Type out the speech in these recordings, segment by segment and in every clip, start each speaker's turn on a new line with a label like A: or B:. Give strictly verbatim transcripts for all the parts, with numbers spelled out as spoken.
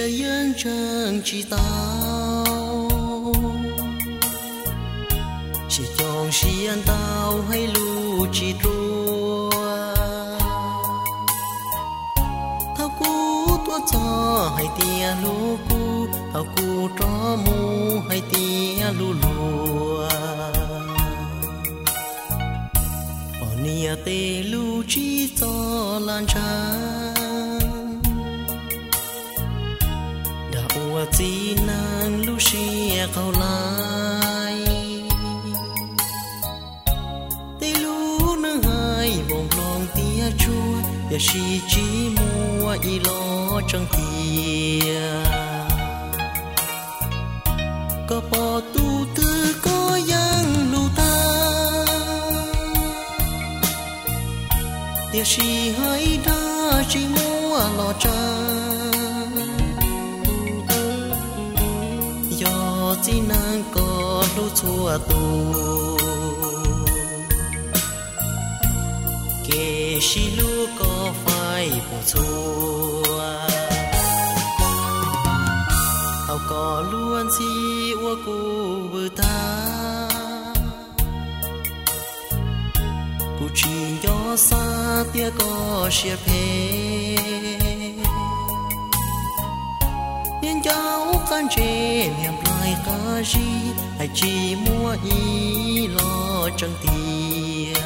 A: dương chẳng chỉ tao chỉ chọn xiên tao hay lu chỉ trua thao cú tua cho hay tia lu cú thao cú cho mu hay tia lu lùa nia tê lu chỉ cho lan tràn đạo chỉ nàng lu xia câu lại tê lu nâng hai bồng lòng tia chua ya si chỉ mua y lo chẳng tia có bỏ tu tư có yang lu ta tia si hay đã chỉ mua lo trăng do chỉ nàng có lu chua tu kể si lu có phải bộ chua tao có luôn si ua cu bờ ta cụ chỉ gió xa tia có xia phê nên cháu can chê niềm lại cá gì hay chỉ mua ý lo chẳng tia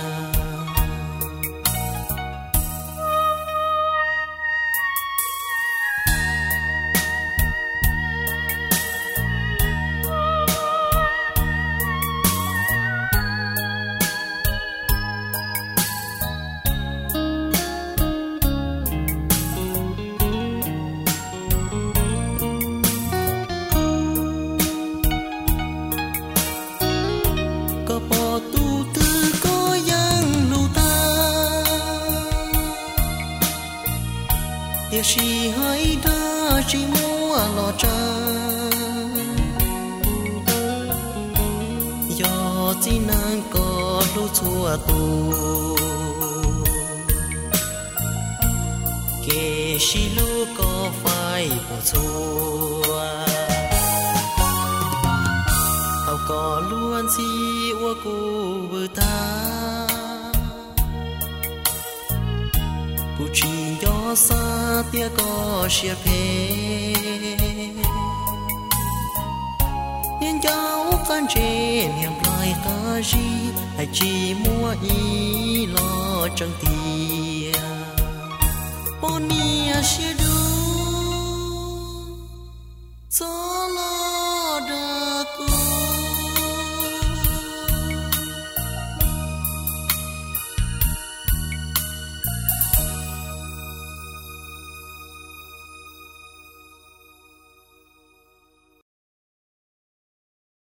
A: tia si hay đã chỉ mua lo trăng do chỉ nàng có lu chua tu kể si lu có phải bộ chua tao có luôn si ua cu bờ ta cụ chỉ gió xa tia có xia phê nên cháu can chê niềm lại cá gì hay chỉ mua ý lo chẳng tia bonia xia